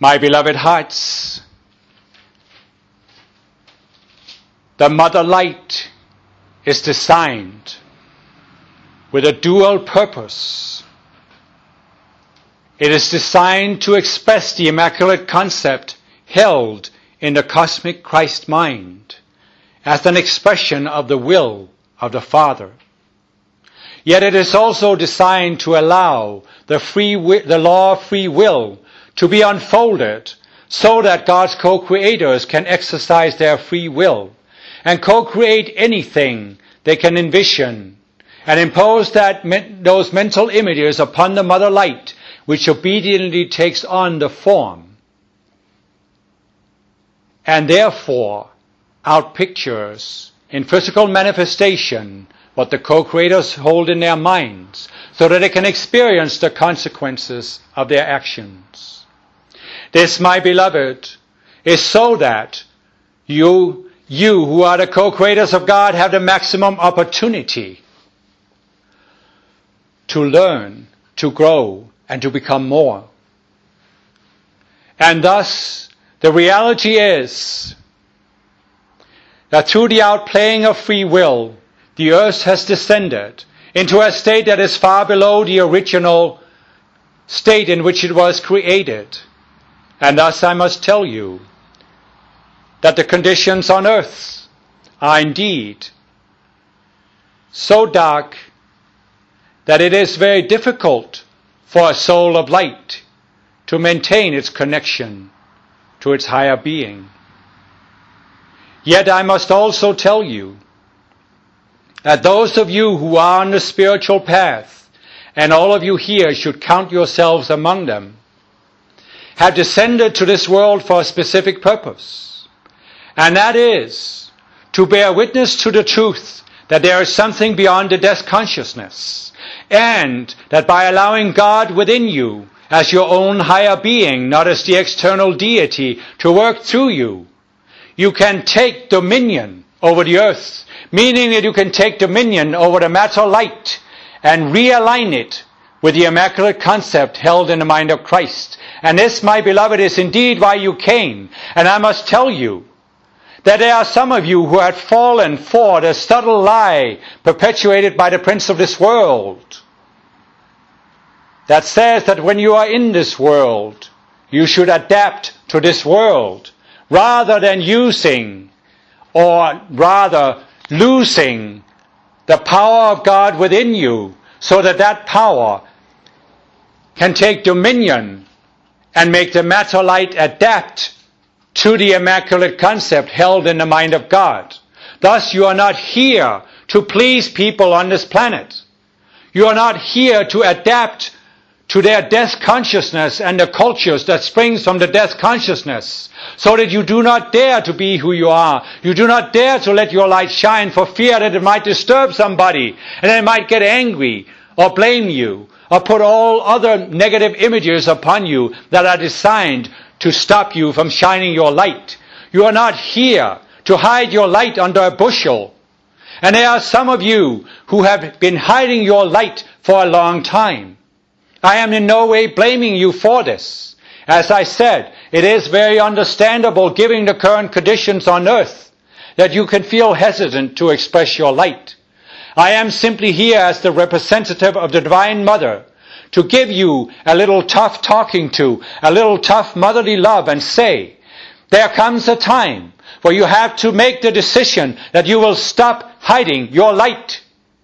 My beloved hearts, the mother light is designed with a dual purpose. It is designed to express the immaculate concept held in the cosmic Christ mind as an expression of the will of the Father. Yet it is also designed to allow the law of free will to be unfolded so that God's co-creators can exercise their free will and co-create anything they can envision and impose those mental images upon the mother light, which obediently takes on the form and therefore outpictures in physical manifestation what the co-creators hold in their minds, so that they can experience the consequences of their actions. This, my beloved, is so that you who are the co-creators of God have the maximum opportunity to learn, to grow, and to become more. And thus, the reality is that through the outplaying of free will, the earth has descended into a state that is far below the original state in which it was created. And thus I must tell you that the conditions on earth are indeed so dark that it is very difficult for a soul of light to maintain its connection to its higher being. Yet I must also tell you that those of you who are on the spiritual path, and all of you here should count yourselves among them, have descended to this world for a specific purpose. And that is to bear witness to the truth that there is something beyond the death consciousness, and that by allowing God within you as your own higher being, not as the external deity, to work through you, you can take dominion over the earth, meaning that you can take dominion over the matter light and realign it with the immaculate concept held in the mind of Christ. And this, my beloved, is indeed why you came. And I must tell you that there are some of you who have fallen for the subtle lie perpetuated by the prince of this world that says that when you are in this world, you should adapt to this world rather than using or rather losing the power of God within you, so that that power can take dominion and make the matter light adapt to the immaculate concept held in the mind of God. Thus, you are not here to please people on this planet. You are not here to adapt to their death consciousness and the cultures that springs from the death consciousness, so that you do not dare to be who you are. You do not dare to let your light shine for fear that it might disturb somebody and they might get angry or blame you or put all other negative images upon you that are designed to stop you from shining your light. You are not here to hide your light under a bushel. And there are some of you who have been hiding your light for a long time. I am in no way blaming you for this. As I said, it is very understandable, given the current conditions on earth, that you can feel hesitant to express your light. I am simply here as the representative of the Divine Mother to give you a little tough talking to, a little tough motherly love, and say, there comes a time where you have to make the decision that you will stop hiding your light.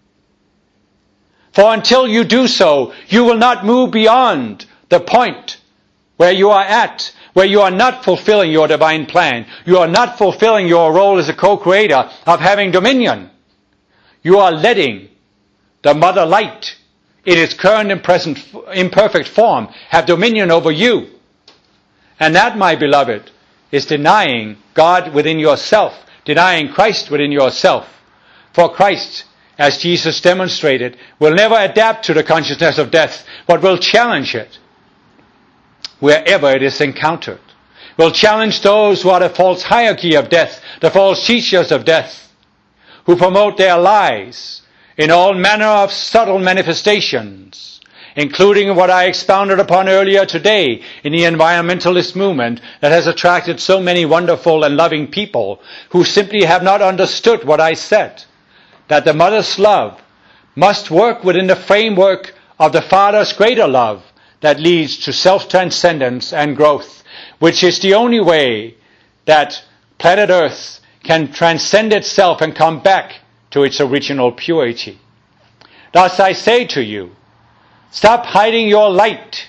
For until you do so, you will not move beyond the point where you are at, where you are not fulfilling your divine plan. You are not fulfilling your role as a co-creator of having dominion. You are letting the mother light in its current and present imperfect form have dominion over you. And that, my beloved, is denying God within yourself, denying Christ within yourself. For Christ, as Jesus demonstrated, will never adapt to the consciousness of death, but will challenge it wherever it is encountered. Will challenge those who are the false hierarchy of death, the false teachers of death, who promote their lies in all manner of subtle manifestations, including what I expounded upon earlier today in the environmentalist movement that has attracted so many wonderful and loving people who simply have not understood what I said, that the mother's love must work within the framework of the Father's greater love that leads to self-transcendence and growth, which is the only way that planet Earth can transcend itself and come back to its original purity. Thus I say to you, stop hiding your light.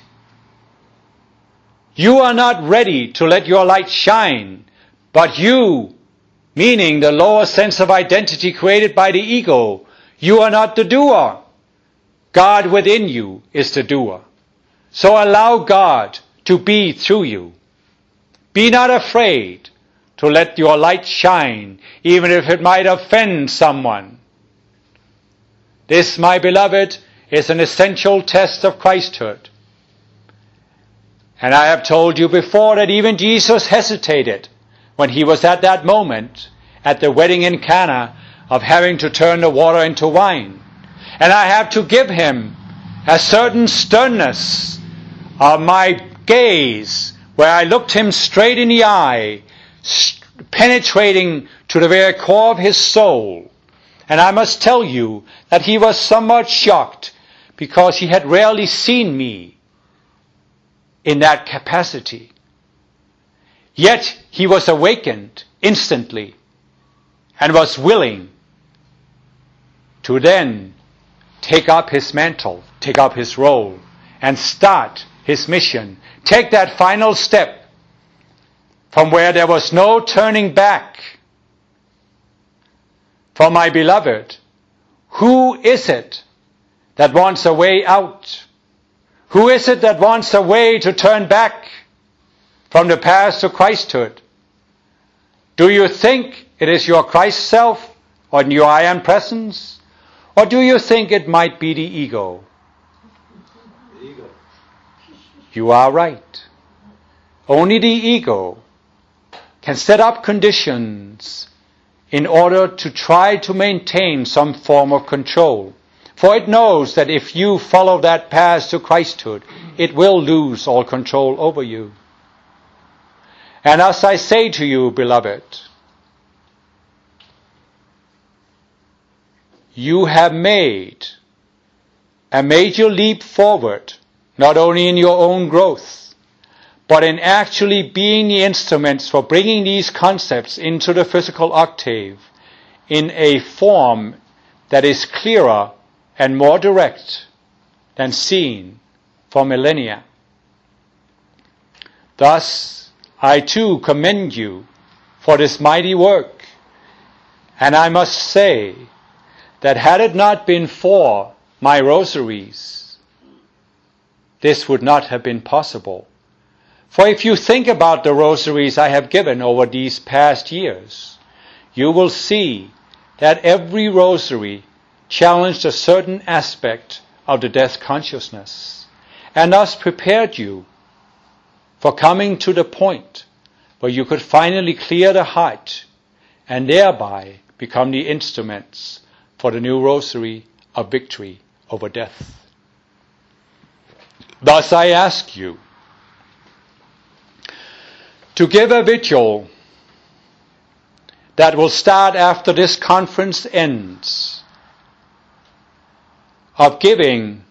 You are not ready to let your light shine, but you, meaning the lower sense of identity created by the ego, you are not the doer. God within you is the doer. So allow God to be through you. Be not afraid to let your light shine, even if it might offend someone. This, my beloved, is an essential test of Christhood. And I have told you before that even Jesus hesitated when he was at that moment at the wedding in Cana of having to turn the water into wine. And I have to give him a certain sternness of my gaze, where I looked him straight in the eye, penetrating to the very core of his soul. And I must tell you that he was somewhat shocked, because he had rarely seen me in that capacity. Yet he was awakened instantly and was willing to then take up his mantle, take up his role, and start his mission. Take that final step from where there was no turning back. For my beloved, who is it that wants a way out? Who is it that wants a way to turn back from the past to Christhood? Do you think it is your Christ self or your I am presence? Or do you think it might be the ego? The ego. You are right. Only the ego can set up conditions in order to try to maintain some form of control. For it knows that if you follow that path to Christhood, it will lose all control over you. And as I say to you, beloved, you have made a major leap forward, not only in your own growth, but in actually being the instruments for bringing these concepts into the physical octave in a form that is clearer and more direct than seen for millennia. Thus, I too commend you for this mighty work, and I must say that had it not been for my rosaries, this would not have been possible. For if you think about the rosaries I have given over these past years, you will see that every rosary challenged a certain aspect of the death consciousness, and thus prepared you for coming to the point where you could finally clear the heart and thereby become the instruments for the new rosary of victory over death. Thus I ask you to give a vigil that will start after this conference ends, of giving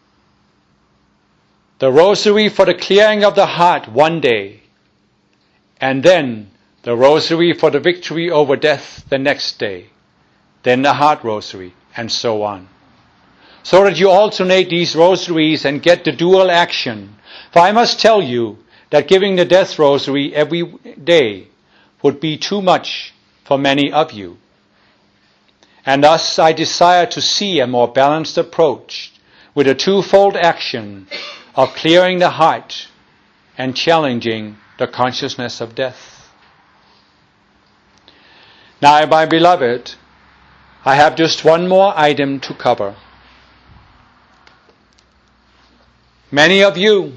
the rosary for the clearing of the heart one day, and then the rosary for the victory over death the next day, then the heart rosary, and so on. So that you alternate these rosaries and get the dual action. For I must tell you that giving the death rosary every day would be too much for many of you. And thus I desire to see a more balanced approach with a twofold action of clearing the heart and challenging the consciousness of death. Now, my beloved, I have just one more item to cover. Many of you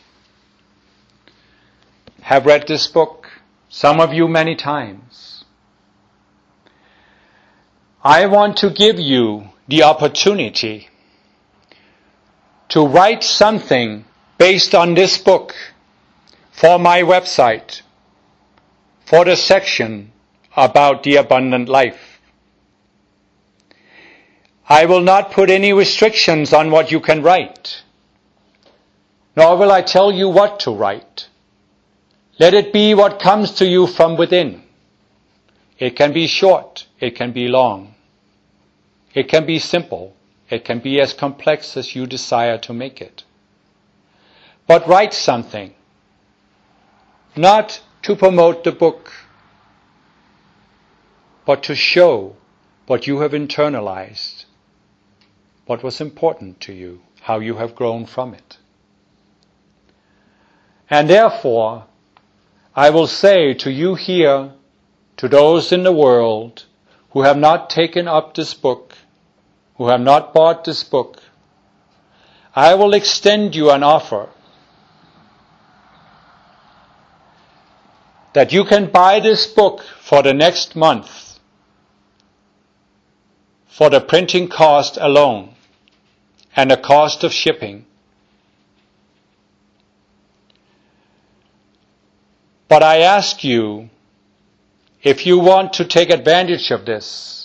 have read this book, some of you many times. I want to give you the opportunity to write something based on this book for my website, for the section about the abundant life. I will not put any restrictions on what you can write, nor will I tell you what to write. Let it be what comes to you from within. It can be short, it can be long. It can be simple, it can be as complex as you desire to make it. But write something, not to promote the book, but to show what you have internalized, what was important to you, how you have grown from it. And therefore, I will say to you here, to those in the world who have not taken up this book, who have not bought this book, I will extend you an offer that you can buy this book for the next month for the printing cost alone and the cost of shipping. But I ask you, if you want to take advantage of this,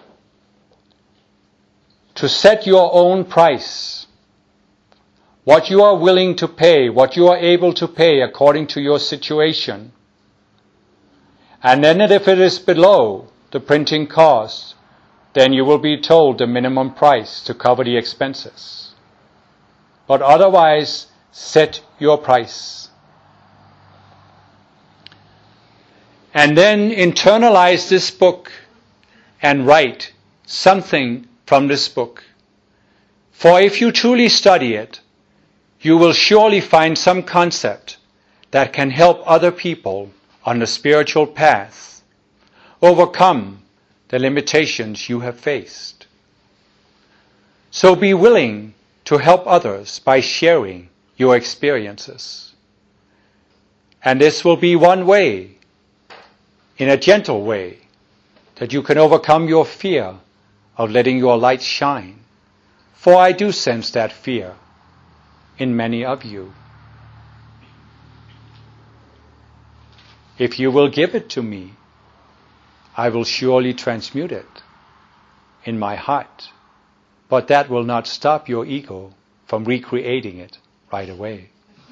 to set your own price, what you are willing to pay, what you are able to pay according to your situation. And then if it is below the printing cost, then you will be told the minimum price to cover the expenses. But otherwise, set your price. And then internalize this book and write something from this book. For if you truly study it, you will surely find some concept that can help other people on the spiritual path overcome the limitations you have faced. So be willing to help others by sharing your experiences. And this will be one way, in a gentle way, that you can overcome your fear of letting your light shine. For I do sense that fear in many of you. If you will give it to me, I will surely transmute it in my heart. But that will not stop your ego from recreating it right away.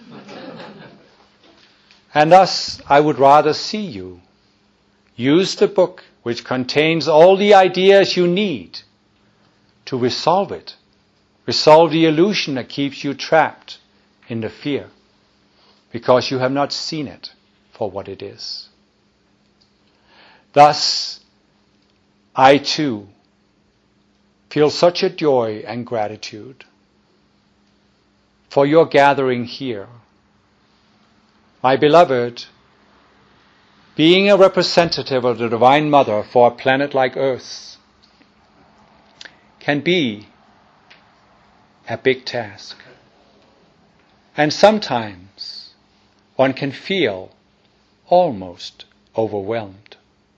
And thus, I would rather see you use the book which contains all the ideas you need to resolve it. Resolve the illusion that keeps you trapped in the fear because you have not seen it for what it is. Thus, I too feel such a joy and gratitude for your gathering here. My beloved, being a representative of the Divine Mother for a planet like Earth can be a big task. And sometimes one can feel almost overwhelmed.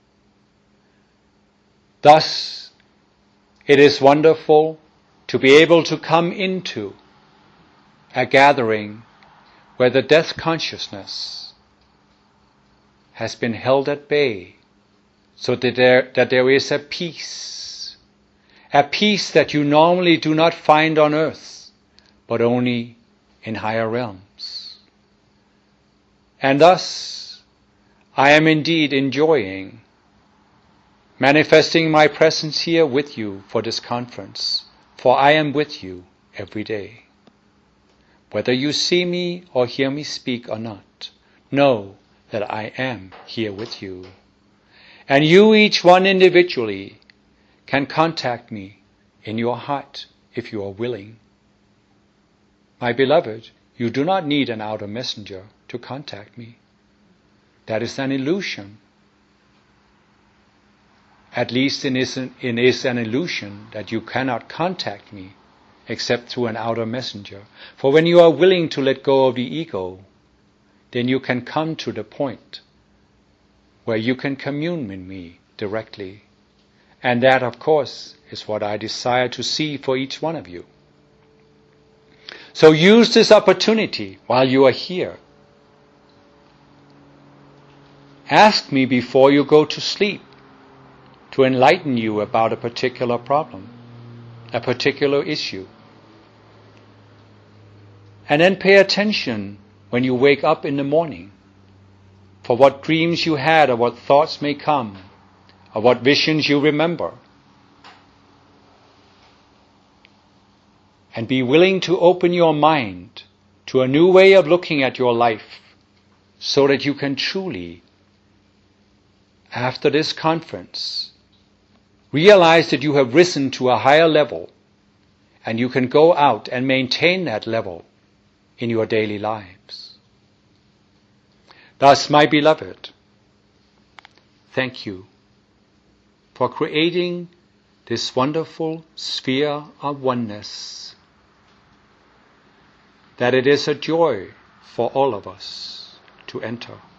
Thus, it is wonderful to be able to come into a gathering where the death consciousness has been held at bay, so that there is a peace that you normally do not find on earth, but only in higher realms. And thus, I am indeed enjoying manifesting my presence here with you for this conference, for I am with you every day. Whether you see me or hear me speak or not, know that I am here with you. And you, each one individually, can contact me in your heart if you are willing. My beloved, you do not need an outer messenger to contact me. That is an illusion. At least it is an illusion that you cannot contact me except through an outer messenger. For when you are willing to let go of the ego, then you can come to the point where you can commune with me directly. And that, of course, is what I desire to see for each one of you. So use this opportunity while you are here. Ask me before you go to sleep to enlighten you about a particular problem, a particular issue. And then pay attention when you wake up in the morning for what dreams you had or what thoughts may come or what visions you remember. And be willing to open your mind to a new way of looking at your life so that you can truly, after this conference, realize that you have risen to a higher level and you can go out and maintain that level in your daily lives. Thus, my beloved, thank you for creating this wonderful sphere of oneness, that it is a joy for all of us to enter.